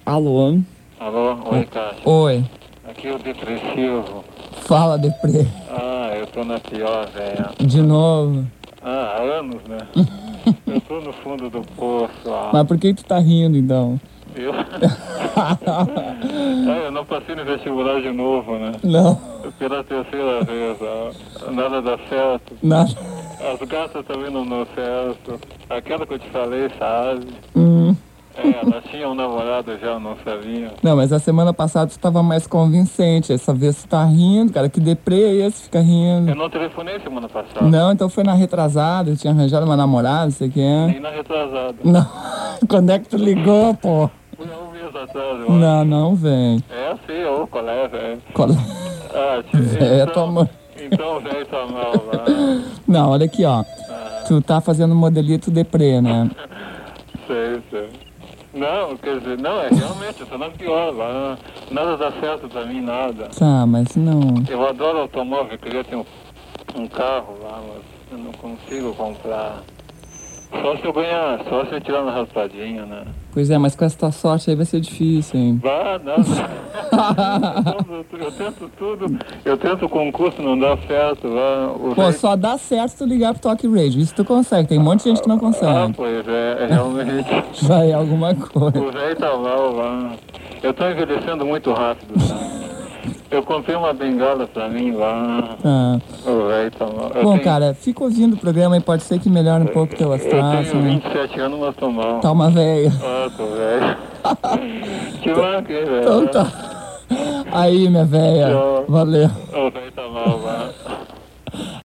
Alô? Alô, oi, Cássio. Oi. Aqui é o depressivo. Fala, deprê. Eu tô na pior, velho. De novo. Há anos, né? Eu tô no fundo do poço, Mas por que tu tá rindo, então? Eu... eu não passei no vestibular de novo, né? Não, Pela terceira vez, Nada dá certo. nada. As gatas também não dão certo. Aquela que eu te falei, sabe? Hum. Ela tinha um namorado já, não sabia. Não, mas a semana passada tu tava mais convincente. Essa vez tu tá rindo, cara. Que deprê é esse? Fica rindo. Eu não telefonei semana passada. Não, então foi na retrasada. Eu tinha arranjado uma namorada, não sei o que é. Nem na retrasada. Não. Quando é que tu ligou, pô? Foi há um mês atrás, eu Não, não vem. sim, ô, colé, velho. É, tua mãe. Então, velho, tá mal lá. Não, olha aqui, ó. Tu tá fazendo modelito deprê, né? Sei. Não, quer dizer, não, realmente, eu tô na pior lá. Nada dá certo pra mim, nada. Tá, mas não. Eu adoro automóvel, eu queria ter um carro lá, mas eu não consigo comprar. Só se eu ganhar, só se eu tirar uma raspadinha, né? Pois é, mas com essa tua sorte aí vai ser difícil, hein? Eu tento tudo, eu tento o concurso, não dá certo. Pô, só dá certo se tu ligar pro Talk Radio, isso tu consegue, tem um monte de gente que não consegue. Pois é, realmente. Já é alguma coisa. O velho tá mal lá. Eu tô envelhecendo muito rápido, tá? Eu comprei uma bengala pra mim lá. Tá. O velho tá mal. Bom, cara, fica ouvindo o programa e pode ser que melhore um pouco o teu astral. Eu tenho 27 anos, mas tô mal. Tá uma velha. Tô velho. Que marca, hein, velho? Então tá. Aí, minha velha. Tchau. Valeu. Ô, velho.